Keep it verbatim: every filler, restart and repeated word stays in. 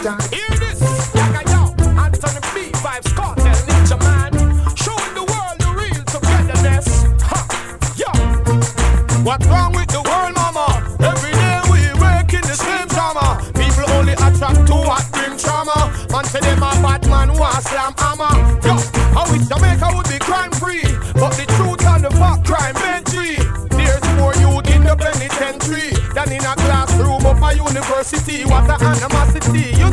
Hear this, yaga yo, Anthony B, Vibes Cartel, Ninja Man, showing the world the real togetherness. Ha, yo, what's wrong with the world, mama? Every day we wake in the same drama. People only attract to what bring trauma. Man say them a bad man who a slam hammer. Yo, I wish Jamaica would be crime free, but the truth and the fact crime ain't free. There's more youth in the penitentiary than in a classroom of a university. What a animosity. You